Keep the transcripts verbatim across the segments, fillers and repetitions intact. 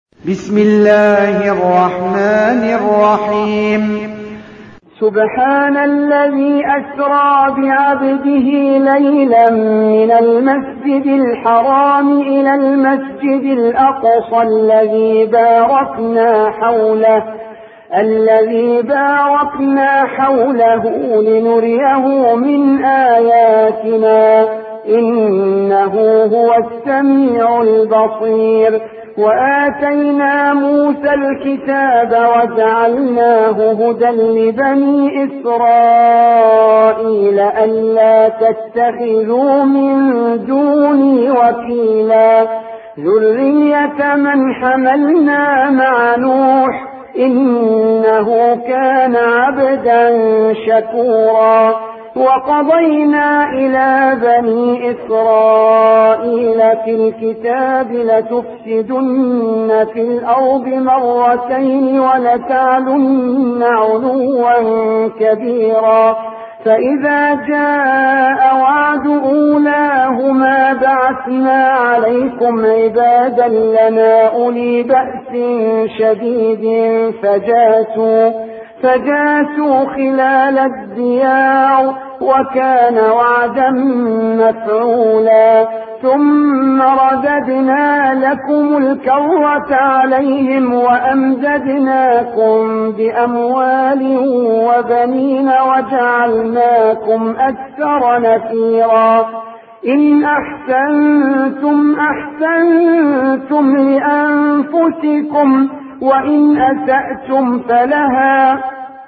بسم الله الرحمن الرحيم. سبحان الذي أسرى بعبده ليلا من المسجد الحرام إلى المسجد الأقصى الذي باركنا حوله الذي باركنا حوله لنريه من آياتنا إنه هو السميع البصير. وآتينا موسى الكتاب وجعلناه هدى لبني إسرائيل ألا تتخذوا من دوني وكيلا ذرية من حملنا مع نوح إنه كان عبدا شكورا. وقضينا إلى بني إسرائيل في الكتاب لتفسدن في الأرض مرتين ولتعلن علوا كبيرا. فإذا جاء وعد أولاهما بعثنا عليكم عبادا لنا أولي بأس شديد فجاسوا فجاسوا خلال الديار وكان وعدا مفعولا. ثم رددنا لكم الكرة عليهم وأمددناكم بأموال وبنين وجعلناكم أكثر نفيرا. إن أحسنتم أحسنتم لأنفسكم وإن أسأتم فلها.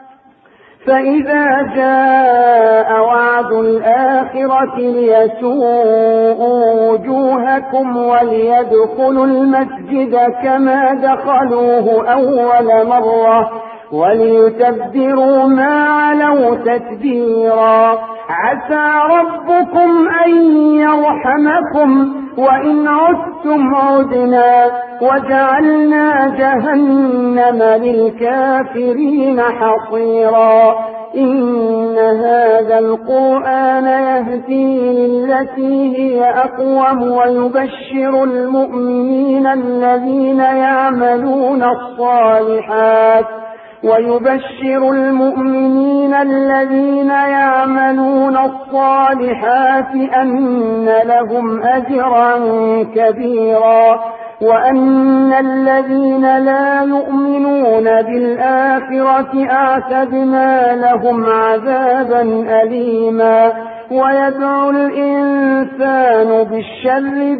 فإذا جاء وعد الآخرة ليسوءوا وجوهكم وليدخلوا المسجد كما دخلوه أول مرة وليتبروا ما علوا تتبيرا. عسى ربكم أن يرحمكم وإن عدتم عدنا وجعلنا جهنم للكافرين حصيرا. إن هذا القرآن يهدي للتي هي أقوم ويبشر المؤمنين الذين يعملون الصالحات ويبشر المؤمنين الذين يعملون الصالحات أن لهم أجرا كبيرا وأن الذين لا يؤمنون بالآخرة أعتدنا لهم عذابا أليما. ويدعو الإنسان بالشر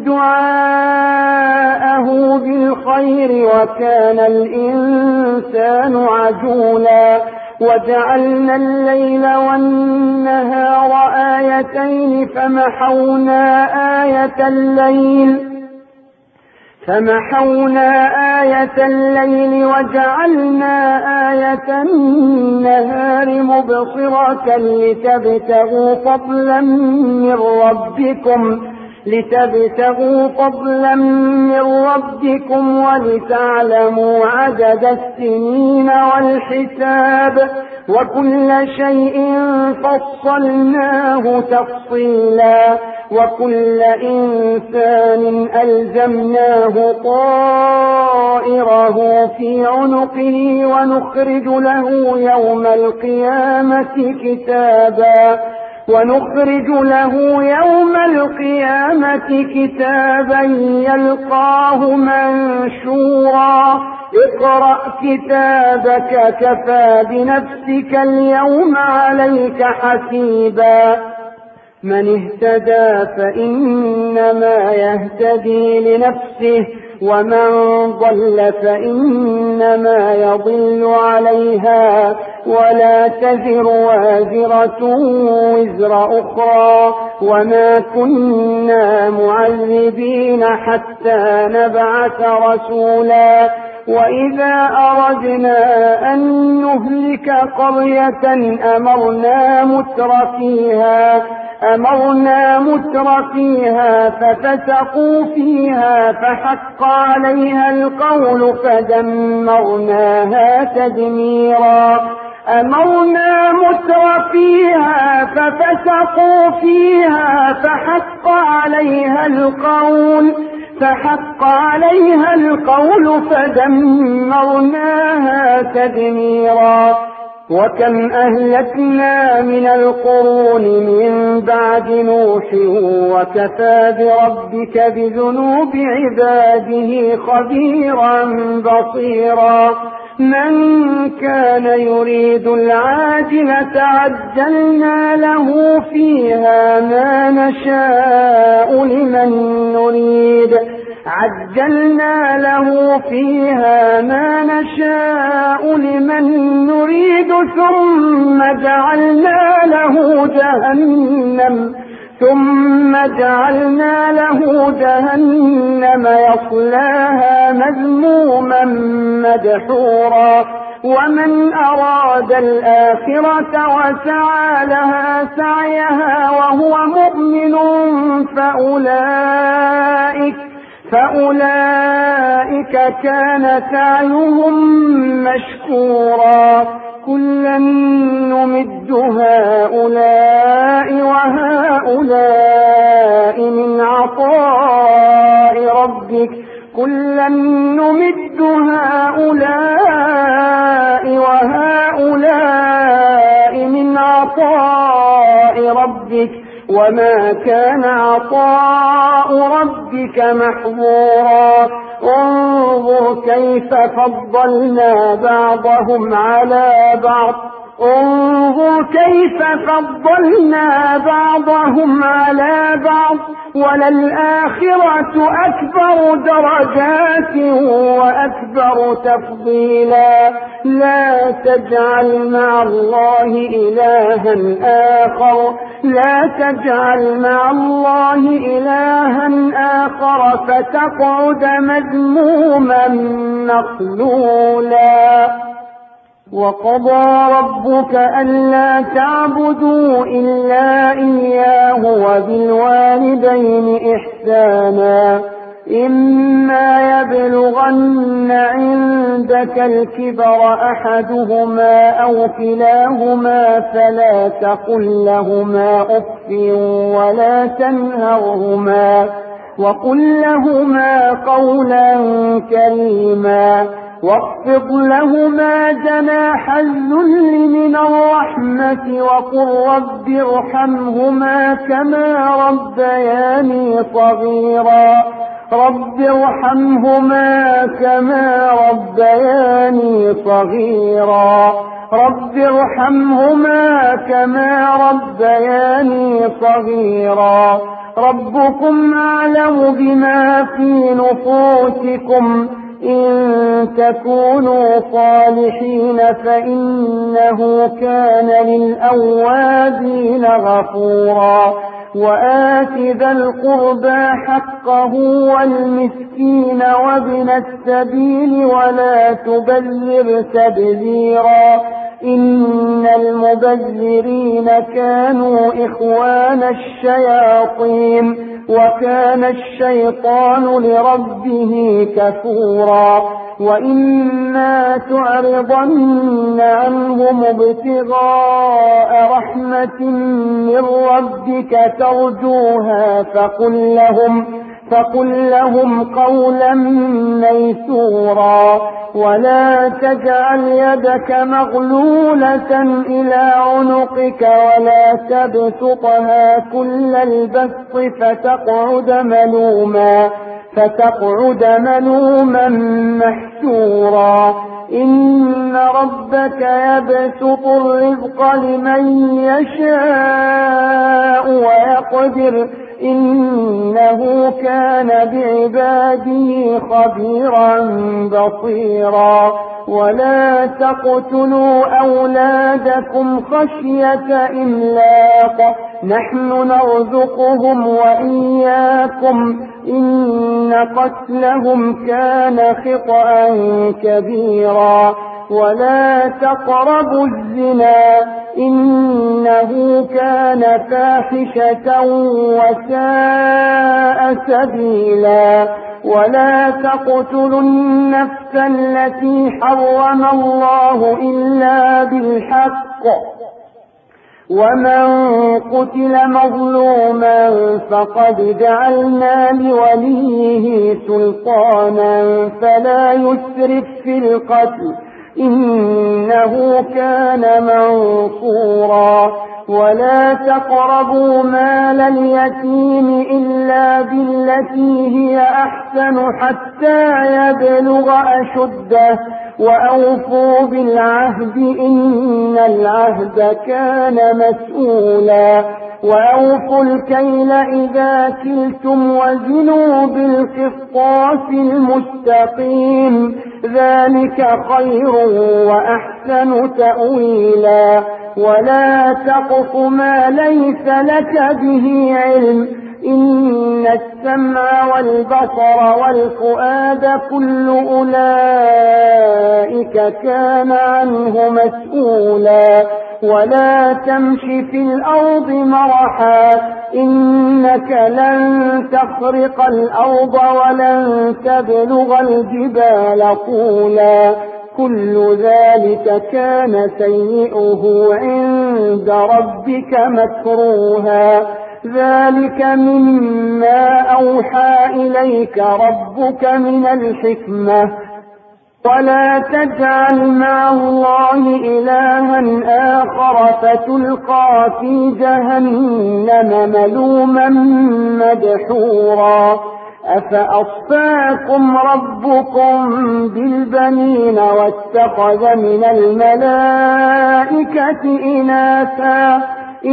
دعاءه بالخير وكان الإنسان عجولا. وجعلنا الليل والنهار آيتين فمحونا آية الليل فمحونا آية الليل وجعلنا آية النهار مبصرة لتبتغوا فضلا من ربكم لتبتغوا فضلا من ربكم ولتعلموا عدد السنين والحساب وكل شيء فصلناه تفصيلا. وكل إنسان ألزمناه طائره في عنقه ونخرج له يوم القيامة كتابا ونخرج له يوم القيامة كتابا يلقاه منشورا. اقرأ كتابك كفى بنفسك اليوم عليك حسيبا. من اهتدى فإنما يهتدي لنفسه ومن ضل فإنما يضل عليها ولا تزر وازرة وزر أخرى وما كنا معذبين حتى نبعث رسولا. وإذا أردنا أن نهلك قرية أمرنا مترفيها أمرنا مترفيها ففسقوا فيها فحق عليها القول فدمرناها تدميرا. أمرنا مترفيها ففسقوا فيها فحق عليها القول فحق عليها القول فدمرناها تدميرا. وكم أهلكنا من القرون من بعد نوح وكفى بربك بذنوب عباده خبيرا بصيرا. من كان يريد العاجلة عجلنا له فيها ما نشاء لمن نريد عجلنا له فيها ما نشاء لمن نريد ثم جعلنا له جهنم ثم جعلنا له جهنم يصلاها مذموما مدحورا. ومن أراد الآخرة وسعى لها سعيها وهو مؤمن فأولئك فأولئك كان سعيهم مشكورا. كلا نمد هؤلاء وهؤلاء من عطاء ربك كلا نمد هؤلاء وهؤلاء من عطاء ربك وما كان عطاء ربك محظورا. انظر كيف فضلنا بعضهم على بعض انظر كيف فضلنا بعضهم على بعض وللآخرة أكبر درجات وأكبر تفضيلا. لا تجعل مع الله إلها آخر لا تجعل مع الله إلها آخر فتقعد مذموما مخذولا. وقضى ربك ألا تعبدوا إلا إياه وبالوالدين إحسانا. إما يبلغن عندك الكبر أحدهما أو كلاهما فلا تقل لهما أف ولا تنهرهما وقل لهما قولا كريما. واخفض لهما جناح الذل من الرحمة وقل رب ارحمهما كما ربياني صغيرا رب ارحمهما كما ربياني صغيرا رب ارحمهما كما ربياني صغيرا. ربكم أعلم بما في نفوسكم إن تكونوا صالحين فإنه كان للأوابين غفورا. وآت ذا القربى حقه والمسكين وابن السبيل ولا تبذر تبذيرا إن المبذرين كانوا إخوان الشياطين وكان الشيطان لربه كفورا. وإما تعرضن عنهم ابتغاء رحمة من ربك ترجوها فقل لهم فقل لهم قولا ميسورا. ولا تجعل يدك مغلولة إلى عنقك ولا تبسطها كل البسط فتقعد ملوما فتقعد ملوما محسورا. إن ربك يبسط الرزق لمن يشاء ويقدر إنه كان بعباده خبيرا بصيرا. ولا تقتلوا أولادكم خشية إملاق نحن نرزقهم وإياكم إن قتلهم كان خطأ كبيرا. ولا تقربوا الزنا إنه كان فاحشة وساء سبيلا. ولا تقتلوا النفس التي حرم الله إلا بالحق ومن قتل مظلوما فقد جعلنا لوليه سلطانا فلا يسرف في القتل إنه كان منصورا. ولا تقربوا مال اليتيم إلا بالتي هي أحسن حتى يبلغ أشده وأوفوا بالعهد إن العهد كان مسؤولا. وأوفوا الكيل إذا كلتم وزنوا بالقسطاس المستقيم ذلك خير وأحسن تأويلا. ولا تقف ما ليس لك به علم إن السمع والبصر والفؤاد كل أولئك كان عنه مسؤولا. ولا تمش في الأرض مرحا إنك لن تخرق الأرض ولن تبلغ الجبال طولا كل ذلك كان سيئه عند ربك مكروها. ذلك مما أوحى إليك ربك من الحكمة. ولا تجعل مع الله إلها آخر فتلقى في جهنم ملوما مدحورا. أفأصفاكم ربكم بالبنين واتخذ من الملائكة إناثا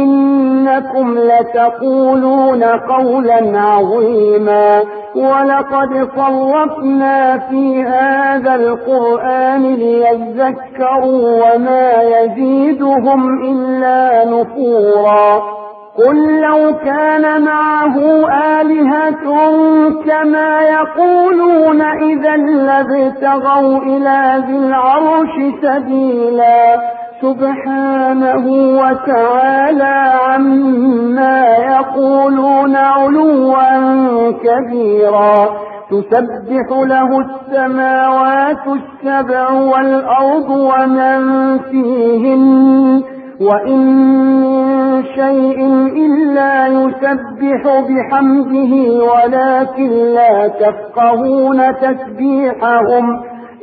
إنكم لتقولون قولا عظيما. ولقد صرفنا في هذا القرآن ليذكروا وما يزيدهم إلا نفورا. قل لو كان معه آلهة كما يقولون إذا لابتغوا إلى ذي العرش سبيلا سبحانه وتعالى عما يقولون علوا كبيرا. تسبح له السماوات السبع والأرض ومن فيهن وإن من شيء إلا يسبح بحمده ولكن لا تفقهون تسبيحهم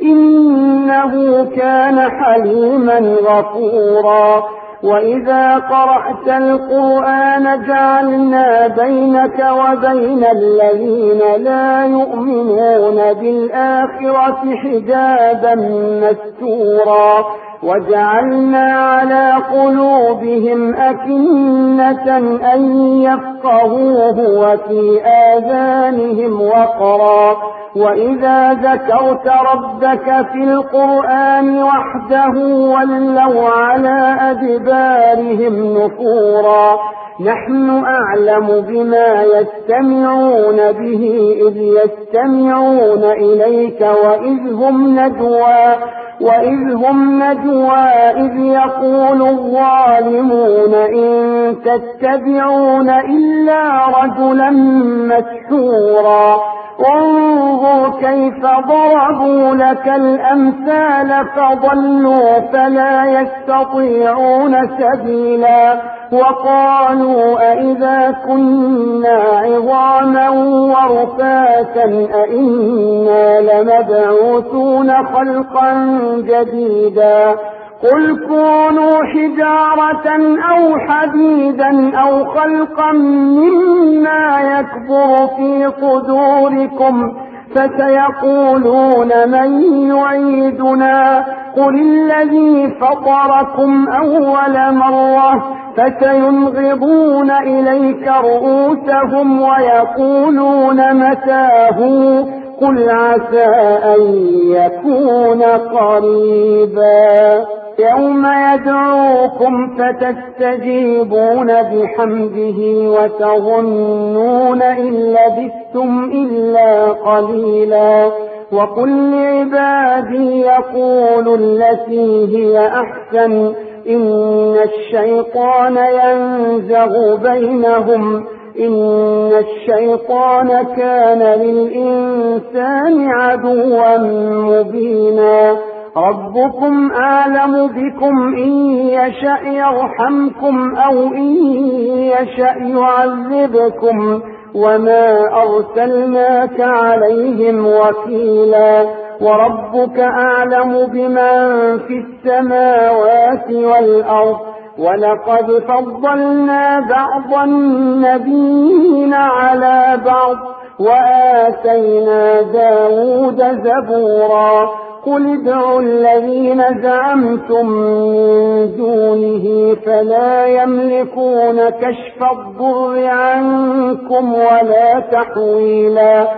إنه كان حليما غفورا. وإذا قرأت القرآن جعلنا بينك وبين الذين لا يؤمنون بالآخرة حجابا مستورا. وجعلنا على قلوبهم أكنة أن يفقهوه وفي آذانهم وقرا. وإذا ذكرت ربك في القرآن وحده ولوا على أدبارهم نفورا. نحن أعلم بما يستمعون به إذ يستمعون إليك وإذ هم نجوى وإذ هم نجوى إذ يقول الظالمون إن تتبعون إلا رجلا مسحورا. انظر كيف ضربوا لك الأمثال فضلوا فلا يستطيعون سبيلا. وقالوا أئذا كنا عظاما ورفاتا أئنا لمبعوثون خلقا جديدا. قل كونوا حجارة أو حديدا أو خلقا مما يكبر في صدوركم فسيقولون من يعيدنا قل الذي فطركم أول مرة فسينغضون إليك رؤوسهم ويقولون متاه قل عسى أن يكون قريبا. يوم يدعوكم فتستجيبون بحمده وتظنون إن لبثتم إلا قليلا. وقل لعبادي يقولوا التي هي أحسن إن الشيطان ينزغ بينهم إن الشيطان كان للإنسان عدوا مبينا. ربكم أعلم بكم إن يشأ يرحمكم أو إن يشأ يعذبكم وما أرسلناك عليهم وكيلا وربك أعلم بمن في السماوات والأرض ولقد فضلنا بعض النبيين على بعض وآتينا داود زبورا قل ادعوا الذين زعمتم من دونه فلا يملكون كشف الضر عنكم ولا تحويلا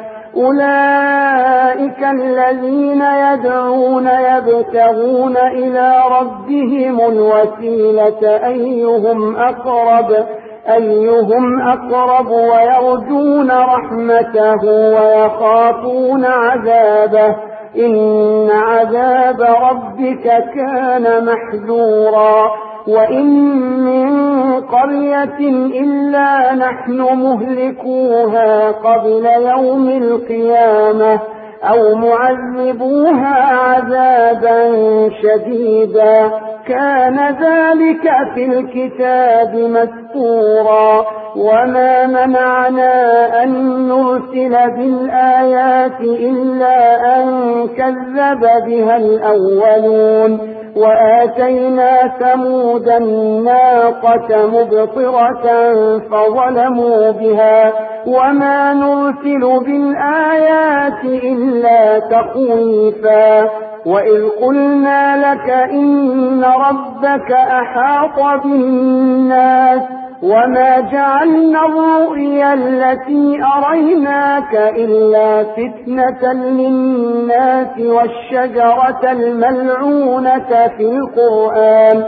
أولئك الذين يدعون يبتغون إلى ربهم الوسيلة أيهم أقرب أيهم أقرب ويرجون رحمته ويخافون عذابه إن عذاب ربك كان محذورا وإن من قرية إلا نحن مهلكوها قبل يوم القيامة أو معذبوها عذابا شديدا كان ذلك في الكتاب مسطورا وما منعنا أن نرسل بالآيات إلا أن كذب بها الأولون وآتينا ثمود الناقة مبصرة فظلموا بها وما نرسل بالآيات إلا تخويفا وإذ قلنا لك إن ربك أحاط بالناس وما جعلنا الرؤيا التي أريناك إلا فتنة للناس والشجرة الملعونة في القرآن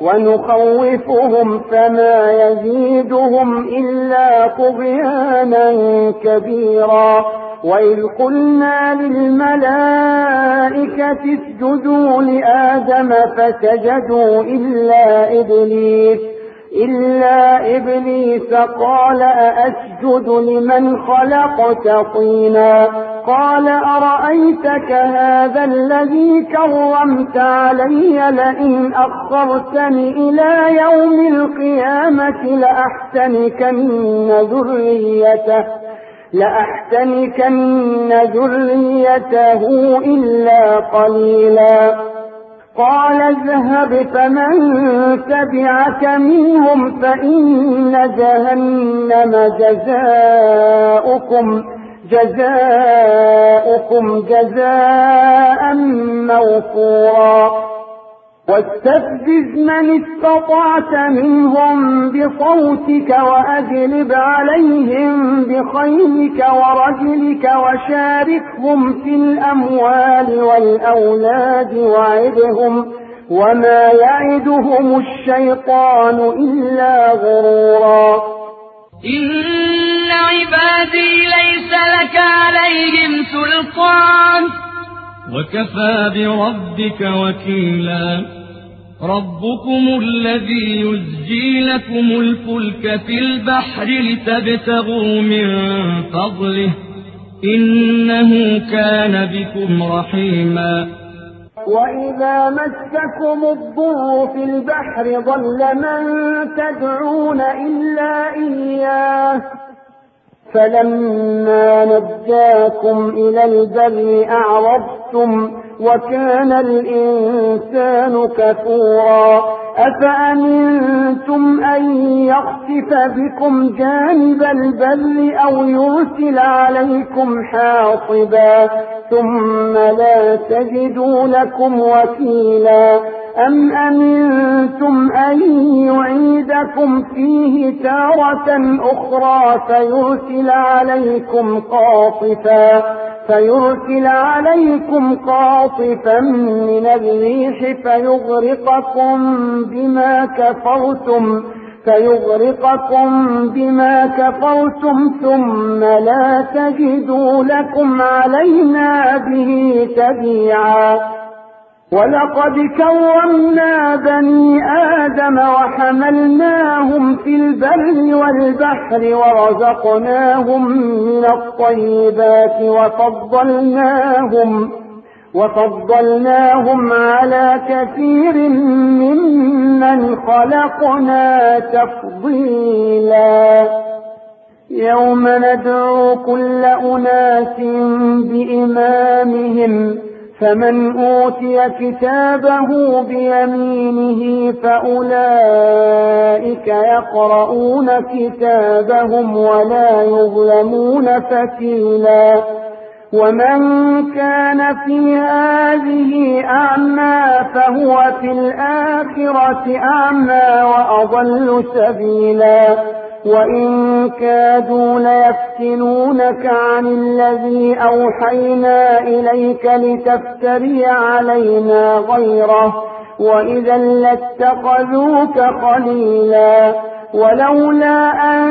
ونخوفهم فما يزيدهم إلا طغيانا كبيرا وإذ قلنا للملائكة اسجدوا لآدم فسجدوا إلا إبليس إلا إبليس قال أأسجد لمن خلقت طينا قال أرأيتك هذا الذي كرمت علي لئن أخرتني إلى يوم القيامة لأحتنكن ذريته لأحتنكن ذريته إلا قليلا قال اذهب فمن تبعك منهم فإن جهنم جزاؤكم جزاؤكم جزاء موفورا واستفزز من استطعت منهم بصوتك وأجلب عليهم بخيلك ورجلك وشاركهم في الأموال والأولاد وعدهم وما يعدهم الشيطان إلا غرورا إن عبادي ليس لك عليهم سلطان وكفى بربك وكيلا ربكم الذي يزجي لكم الفلك في البحر لتبتغوا من فضله إنه كان بكم رحيما وإذا مسكم الضر في البحر ضل من تدعون إلا إياه فلما نجاكم إلى البر أعرضتم وكان الإنسان كفورا أفأمنتم أن يخسف بكم جانب البر أو يرسل عليكم حاصبا ثم لا تجدوا لكم وكيلا أم أمنتم أن يعيدكم فيه تارة أخرى فيرسل عليكم قاصفا فيرسل عليكم قاصفا من الريح فيغرقكم بما كفرتم فيغرقكم بما كفرتم ثم لا تجدوا لكم علينا به تبيعا ولقد كرمنا بني آدم وحملناهم في البر والبحر ورزقناهم من الطيبات وفضلناهم وفضلناهم على كثير ممن خلقنا تفضيلا يوم ندعو كل أناس بإمامهم فمن أوتي كتابه بيمينه فأولئك يقرؤون كتابهم ولا يظلمون فتيلا ومن كان في هذه أعمى فهو في الآخرة أعمى وأضل سبيلا وإن كادوا ليفتنونك عن الذي أوحينا إليك لتفتري علينا غيره وإذا لاتخذوك خليلا ولولا أن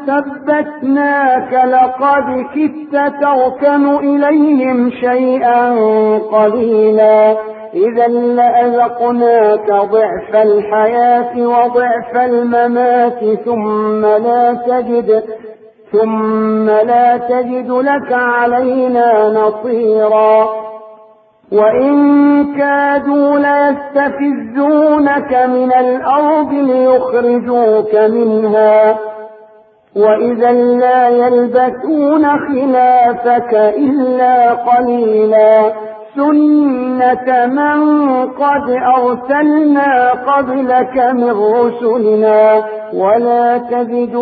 ثبتناك لقد كدت تركن إليهم شيئا قليلا إذا لأذقناك ضعف الحياة وضعف الممات ثم لا تجد ثم لا تجد لك علينا نصيرا وإن كادوا ليستفزونك من الأرض ليخرجوك منها وإذا لا يلبثون خلافك إلا قليلا سنة من قد أرسلنا قبلك من رسلنا ولا تجد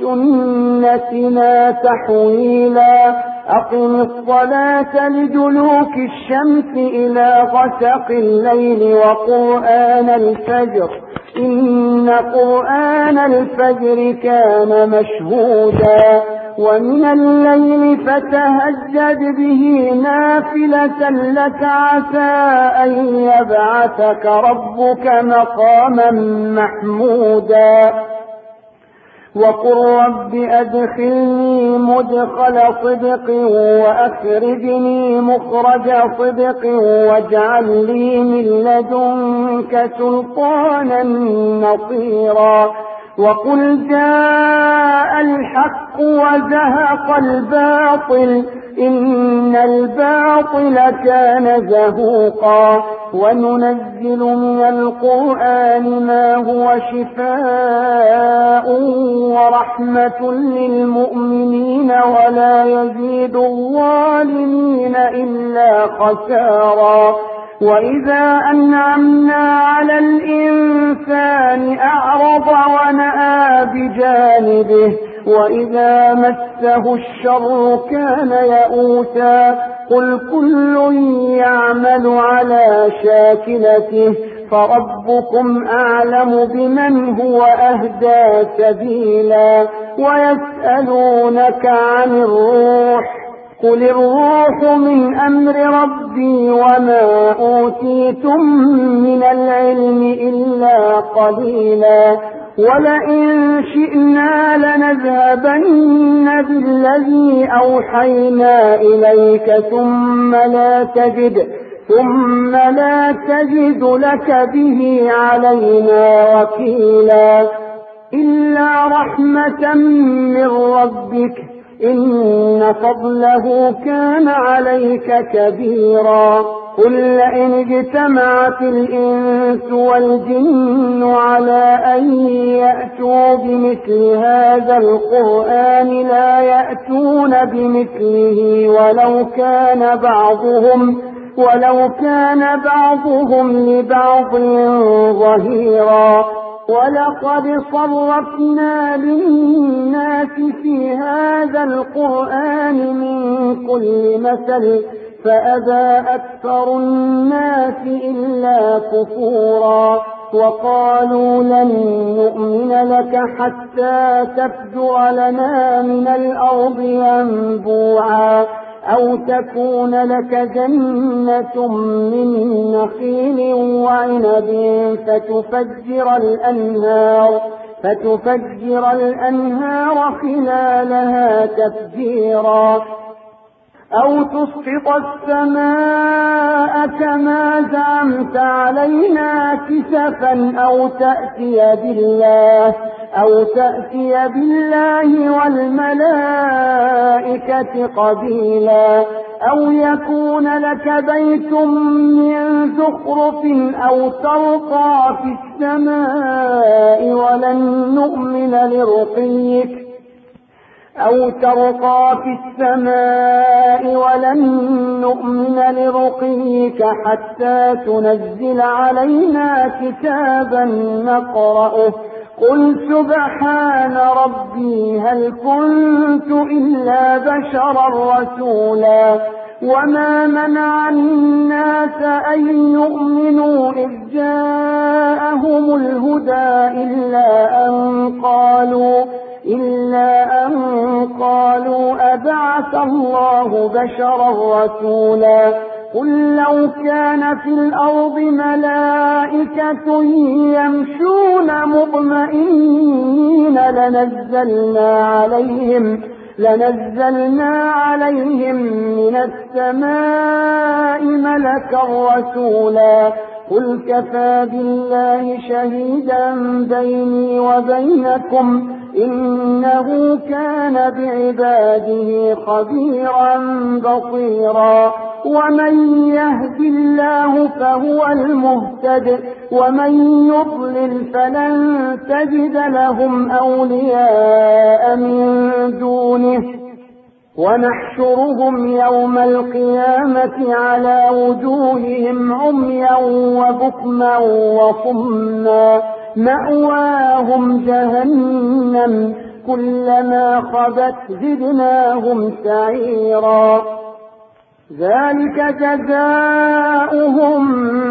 لسنتنا تحويلا أقم الصلاة لدلوك الشمس إلى غسق الليل وقرآن الفجر إن قرآن الفجر كان مشهودا ومن الليل فتهجد به نافلة لك عسى أن يبعثك ربك مقاما محمودا وقل رب أدخلني مدخل صدق وأخرجني مخرج صدق واجعل لي من لدنك سلطانا نصيرا وقل جاء الحق وزهق الباطل إن الباطل كان زهوقا وننزل من القرآن ما هو شفاء ورحمة للمؤمنين ولا يزيد الظالمين إلا خسارا وإذا أنعمنا على الإنسان أعرض ونأى بجانبه وإذا مسه الشر كان يئوسا قل كل يعمل على شاكلته فربكم أعلم بمن هو أهدى سبيلا ويسألونك عن الروح قل الروح من أمر ربي وما أوتيتم من العلم إلا قليلا ولئن شئنا لنذهبن بالذي أوحينا إليك ثم لا تجد ثم لا تجد لك به علينا وكيلا إلا رحمة من ربك إن فضله كان عليك كبيرا قل لئن اجتمعت الإنس والجن على أن يأتوا بمثل هذا القرآن لا يأتون بمثله ولو كان بعضهم ولو كان بعضهم لبعض ظهيرا ولقد صرفنا للناس في هذا القرآن من كل مثل فأبى أكثر الناس إلا كفورا وقالوا لن نؤمن لك حتى تفجر لنا من الأرض ينبوعا أو تكون لك جنة من نخيل وعنب فتفجر الأنهار فتفجر الأنهار خلالها تفجيرا أو تسقط السماء كما زعمت علينا كسفا أو تأتي بالله أو تأتي بالله والملائكة قبيلا أو يكون لك بيت من زخرف أو ترقى في السماء ولن نؤمن لرقيك أو ترقى في السماء ولن نؤمن لرقيك حتى تنزل علينا كتابا نقرأه قل سبحان ربي هل كنت إلا بشرا رسولا وما منع الناس أن يؤمنوا إذ جاءهم الهدى إلا أن قالوا إلا أن قالوا أبعث الله بشرا رسولا قل لو كان في الأرض ملائكة يمشون مطمئنين لنزلنا عليهم لنزلنا عليهم من السماء ملكا رسولا قل كفى بالله شهيدا بيني وبينكم إنه كان بعباده خبيرا بصيرا ومن يهد الله فهو المهتد ومن يضلل فلن تجد لهم أولياء من دونه ونحشرهم يوم القيامة على وجوههم عميا وبكما وصما مأواهم جهنم كلما خبت زدناهم سعيرا ذلك جزاؤهم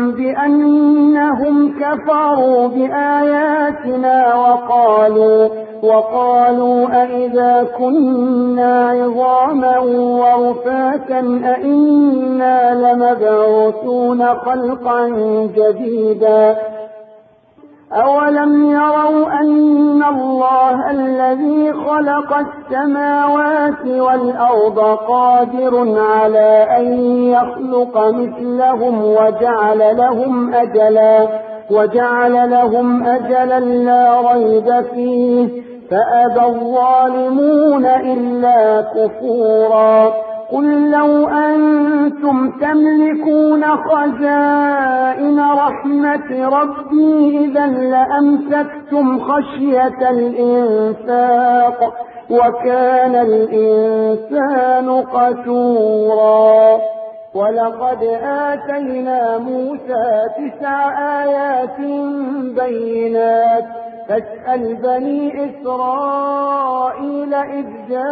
بأنهم كفروا بآياتنا وقالوا وقالوا أئذا كنا عظاما ورفاتا أئنا لمبعوثون خلقا جديدا أولم يروا أن الله الذي خلق السماوات والأرض قادر على أن يخلق مثلهم وجعل لهم أجلا وجعل لهم أجلا لا ريب فيه فأبى الظالمون إلا كفورا قل لو أنتم تملكون خزائن رحمة ربي إذا لأمسكتم خشية الإنفاق وكان الإنسان قتورا ولقد آتينا موسى تسع آيات بينات فاسأل بني إسرائيل إذ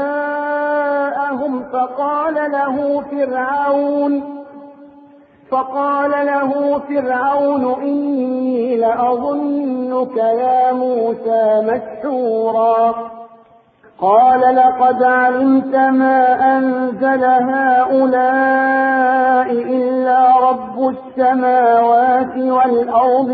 جاءهم فقال له فرعون فقال له فرعون إني لأظنك يا موسى مسحورا قال لقد علمت ما أنزل هؤلاء إلا رب السماوات والأرض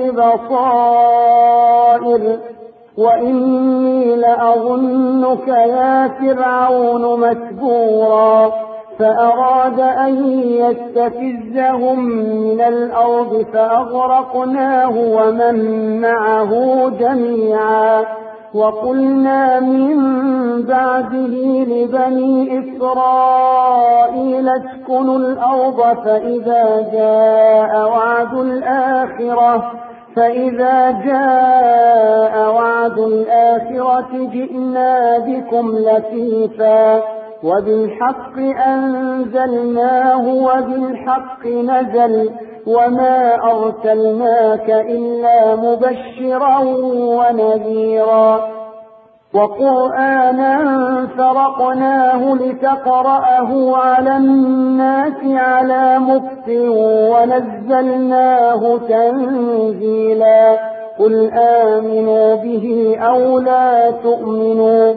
بصائر وإني لأظنك يا فرعون مسبورا فأراد أن يستفزهم من الأرض فأغرقناه ومن معه جميعا وقلنا من بعده لبني إسرائيل اسكنوا الأرض فإذا جاء وعد الآخرة فإذا جاء وعد الآخرة جئنا بكم لفيفا وبالحق أنزلناه وبالحق نزل وما أرسلناك إلا مبشرا ونذيرا وقرآنا فرقناه لتقرأه على الناس على مكث ونزلناه تنزيلا قل آمنوا به أو لا تؤمنوا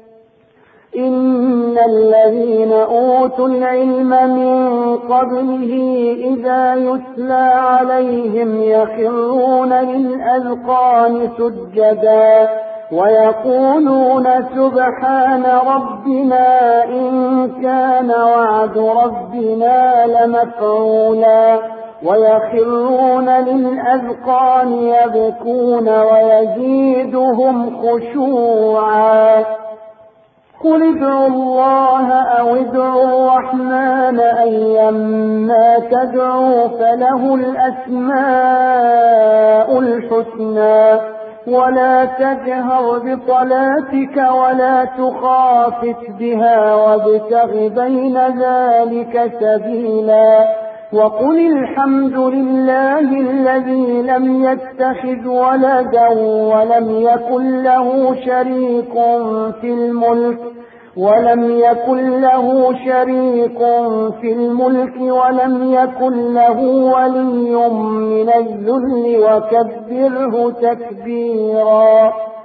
إن الذين أوتوا العلم من قبله إذا يتلى عليهم يخرون للأذقان سجدا ويقولون سبحان ربنا إن كان وعد ربنا لمفعولا ويخرون للأذقان يبكون ويزيدهم خشوعا قل ادعوا الله أو ادعوا الرحمن أيما تدعوا فله الأسماء الحسنى ولا تجهر بصلاتك ولا تخافت بها وابتغ بين ذلك سبيلا وقل الحمد لله الذي لم يتخذ ولدا ولم يكن له شريك في الملك ولم يكن له شريك في الملك ولم يكن له ولي من الذل وكبره تكبيرا.